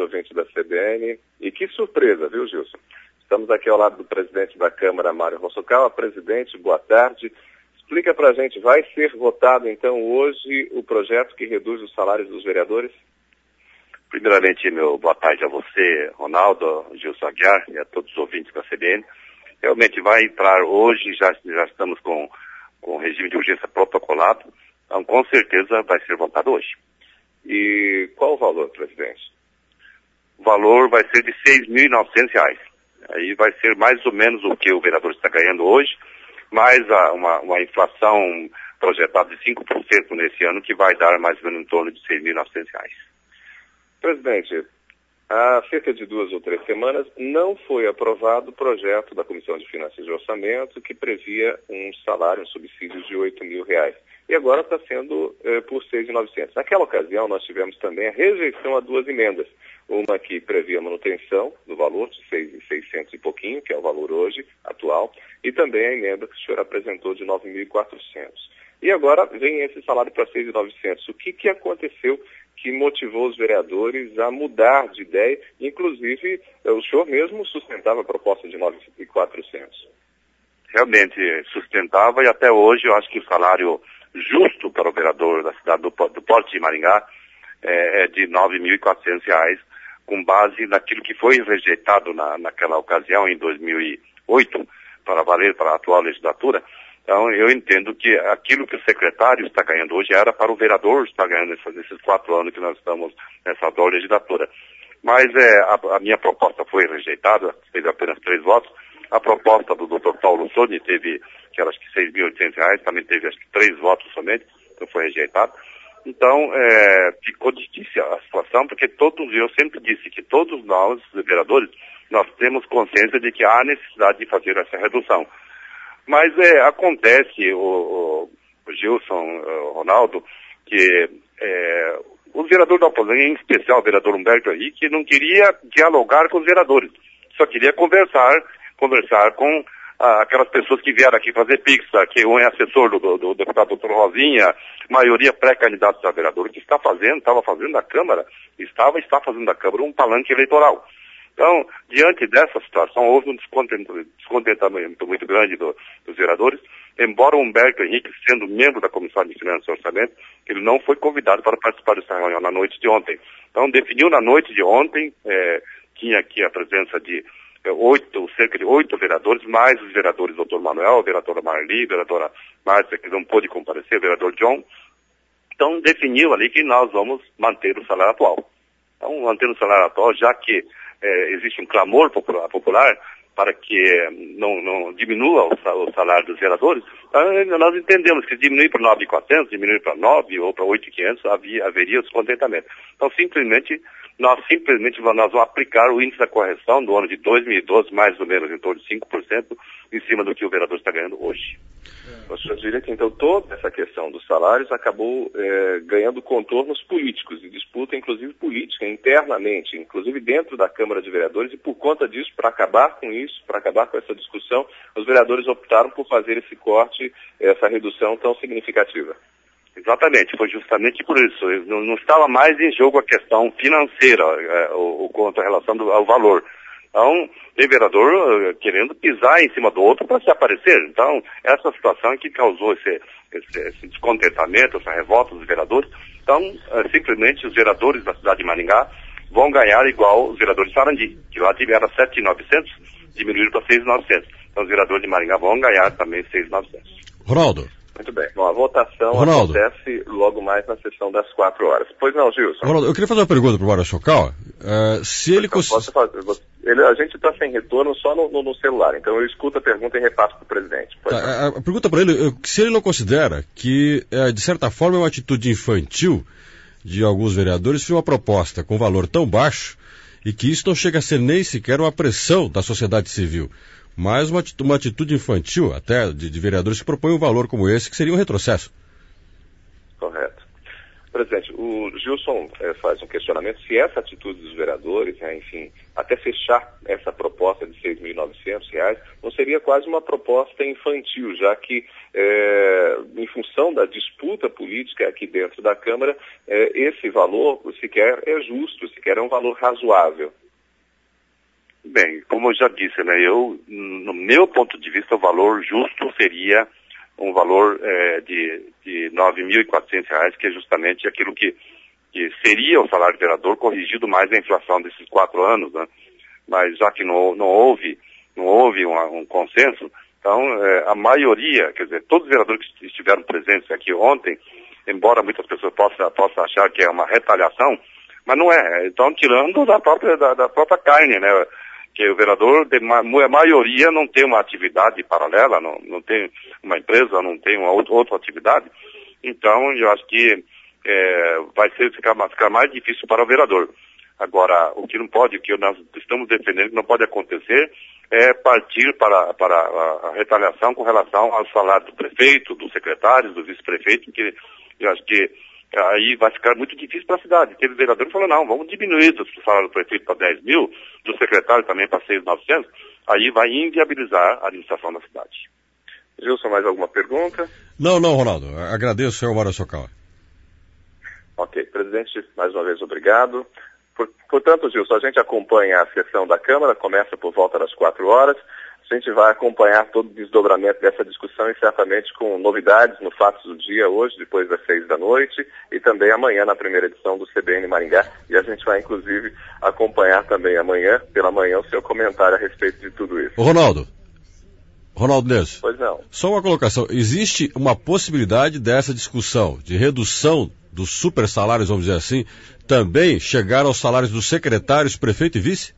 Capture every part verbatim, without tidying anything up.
ouvintes da C B N. E que surpresa, viu, Gilson? Estamos aqui ao lado do presidente da Câmara, Mário Hosokawa. Presidente, boa tarde. Explica pra gente, vai ser votado então hoje o projeto que reduz os salários dos vereadores? Primeiramente, meu boa tarde a você, Ronaldo, Gilson Aguiar e a todos os ouvintes da C B N. Realmente vai entrar hoje, já, já estamos com, com o regime de urgência protocolado, então com certeza vai ser votado hoje. E qual o valor, presidente? O valor vai ser de seis mil e novecentos reais. Aí vai ser mais ou menos o que o vereador está ganhando hoje, mais a, uma, uma inflação projetada de cinco por cento nesse ano, que vai dar mais ou menos em torno de seis mil e novecentos reais. Presidente, há cerca de duas ou três semanas não foi aprovado o projeto da Comissão de Finanças e Orçamento que previa um salário, um subsídio de oito mil reais. E agora está sendo eh, por seis mil e novecentos. Naquela ocasião nós tivemos também a rejeição a duas emendas. Uma que previa manutenção do valor de seis mil e seiscentos e pouquinho, que é o valor hoje atual, e também a emenda que o senhor apresentou de nove mil e quatrocentos. E agora vem esse salário para seis mil e novecentos. O que, que aconteceu que motivou os vereadores a mudar de ideia? Inclusive, o senhor mesmo sustentava a proposta de nove mil e quatrocentos. Realmente sustentava, e até hoje eu acho que o salário justo para o vereador da cidade do, do Porto de Maringá é, é de nove mil e quatrocentos reais, com base naquilo que foi rejeitado na, naquela ocasião, em dois mil e oito, para valer para a atual legislatura. Então, eu entendo que aquilo que o secretário está ganhando hoje era para o vereador estar ganhando nesses, nesses quatro anos que nós estamos nessa atual legislatura. Mas é, a, a minha proposta foi rejeitada, teve apenas três votos. A proposta do doutor Paulo Soni teve, que era acho que seis mil e oitocentos reais, também teve acho que três votos somente, então foi rejeitado. Então, é, ficou difícil a situação, porque todos, eu sempre disse que todos nós, vereadores, nós temos consciência de que há necessidade de fazer essa redução. Mas é, acontece, o, o Gilson, o Ronaldo, que é, o vereador da oposição, em especial o vereador Humberto Henrique, não queria dialogar com os vereadores, só queria conversar, conversar com ah, aquelas pessoas que vieram aqui fazer pix, que um é assessor do, do, do deputado doutor Rosinha, maioria pré-candidatos a vereador, que está fazendo, estava fazendo na Câmara, estava e está fazendo na Câmara um palanque eleitoral. Então, diante dessa situação, houve um descontentamento muito grande do, dos vereadores, embora o Humberto Henrique, sendo membro da Comissão de Finanças e Orçamento, ele não foi convidado para participar dessa reunião na noite de ontem. Então, definiu na noite de ontem, é, tinha aqui a presença de é, oito, cerca de oito vereadores, mais os vereadores doutor Manuel, a vereadora Marli, a vereadora Márcia, que não pôde comparecer, o vereador John. Então, definiu ali que nós vamos manter o salário atual. Então, manter o salário atual, já que É, existe um clamor popular, popular para que não, não diminua o salário dos vereadores, então, nós entendemos que diminuir para nove mil e quatrocentos, diminuir para nove ou para oito mil e quinhentos, havia, haveria descontentamento. Então, simplesmente, nós simplesmente nós vamos aplicar o índice da correção do ano de dois mil e doze, mais ou menos em torno de cinco por cento, em cima do que o vereador está ganhando hoje. O senhor diria que, então, toda essa questão dos salários acabou é, ganhando contornos políticos, e disputa, inclusive, política, internamente, inclusive dentro da Câmara de Vereadores, e por conta disso, para acabar com isso, para acabar com essa discussão, os vereadores optaram por fazer esse corte, essa redução tão significativa. Exatamente, foi justamente por isso. Não, não estava mais em jogo a questão financeira, é, o, o quanto a relação do, ao valor. Então, tem vereador uh, querendo pisar em cima do outro para se aparecer. Então, essa situação é que causou esse, esse, esse descontentamento, essa revolta dos vereadores. Então, uh, simplesmente os vereadores da cidade de Maringá vão ganhar igual os vereadores de Sarandi, que lá tiveram sete mil e novecentos, diminuíram para seis mil e novecentos. Então, os vereadores de Maringá vão ganhar também seis mil e novecentos. Ronaldo. Muito bem. Bom, a votação Ronaldo. acontece logo mais na sessão das quatro horas. Pois não, Gilson? Ronaldo, eu queria fazer uma pergunta para o Mário Hosokawa. Uh, se ele... Cons... Posso fazer. Ele, a gente está sem retorno só no, no, no celular, então eu escuto a pergunta e repasso para o presidente. Tá, a, a pergunta para ele, eu, se ele não considera que, é, de certa forma, é uma atitude infantil de alguns vereadores fazer uma proposta com valor tão baixo e que isso não chega a ser nem sequer uma pressão da sociedade civil, mas uma, uma atitude infantil até de, de vereadores que propõem um valor como esse, que seria um retrocesso. Correto. Presidente, o Gilson eh, faz um questionamento se essa atitude dos vereadores, né, enfim, até fechar essa proposta de seis mil e novecentos reais, não seria quase uma proposta infantil, já que, eh, em função da disputa política aqui dentro da Câmara, eh, esse valor sequer é justo, sequer é um valor razoável. Bem, como eu já disse, né, eu, no meu ponto de vista, o valor justo seria um valor é, de, de nove mil e quatrocentos reais, que é justamente aquilo que, que seria o salário de vereador, corrigido mais a inflação desses quatro anos, né? Mas já que não, não houve, não houve um, um consenso, então é, a maioria, quer dizer, todos os vereadores que estiveram presentes aqui ontem, embora muitas pessoas possam, possam achar que é uma retaliação, mas não é, estão tirando da própria, da, da própria carne, né? Que o vereador, a maioria não tem uma atividade paralela, não, não tem uma empresa, não tem uma outra, outra atividade. Então, eu acho que é, vai ser, ficar, ficar mais difícil para o vereador. Agora, o que não pode, o que nós estamos defendendo que não pode acontecer é partir para, para a, a retaliação com relação ao salário do prefeito, dos secretários, do vice-prefeito, que eu acho que aí vai ficar muito difícil para a cidade. Teve vereador que falou, não, vamos diminuir o salário do prefeito para dez mil, do secretário também para seis mil e novecentos, aí vai inviabilizar a administração da cidade. Gilson, mais alguma pergunta? Não, não, Ronaldo. Agradeço, senhor Mário Socal. Ok, presidente, mais uma vez obrigado. Por, portanto, Gilson, a gente acompanha a sessão da Câmara, começa por volta das quatro horas. A gente vai acompanhar todo o desdobramento dessa discussão e certamente com novidades no Fatos do Dia hoje, depois das seis da noite, e também amanhã na primeira edição do C B N Maringá. E a gente vai, inclusive, acompanhar também amanhã, pela manhã, o seu comentário a respeito de tudo isso. Ô, Ronaldo. Ronaldo Neves. Pois não. Só uma colocação. Existe uma possibilidade dessa discussão de redução dos super salários, vamos dizer assim, também chegar aos salários dos secretários, prefeito e vice?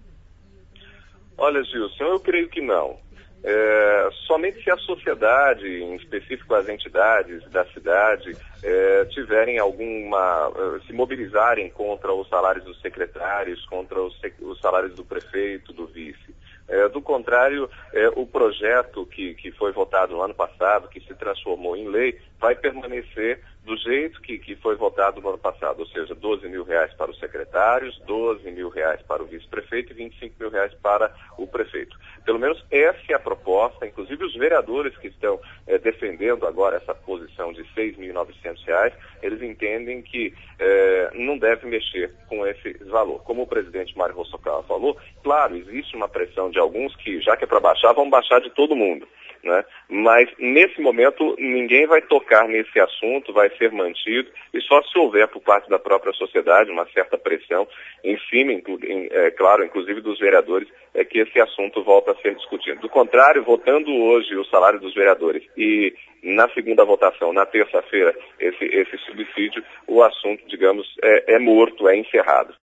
Olha, Gilson, eu creio que não. É, somente se a sociedade, em específico as entidades da cidade, é, tiverem alguma, se mobilizarem contra os salários dos secretários, contra os, os salários do prefeito, do vice. É, do contrário, é, o projeto que, que foi votado no ano passado, que se transformou em lei, vai permanecer do jeito que, que foi votado no ano passado, ou seja, doze mil reais para os secretários, doze mil reais para o vice-prefeito e vinte e cinco mil reais para o prefeito. Pelo menos essa é a proposta, inclusive os vereadores que estão é, defendendo agora essa posição de seis mil e novecentos reais, eles entendem que é, não deve mexer com esse valor. Como o presidente Mário Rossokawa falou, claro, existe uma pressão de alguns que, já que é para baixar, vão baixar de todo mundo, né? Mas, nesse momento, ninguém vai tocar nesse assunto, vai ser mantido, e só se houver, por parte da própria sociedade, uma certa pressão em cima, inclu- em, é, claro, inclusive dos vereadores, é que esse assunto volta a ser discutido. Do contrário, votando hoje o salário dos vereadores e na segunda votação, na terça-feira, esse, esse subsídio, o assunto, digamos, é, é morto, é encerrado.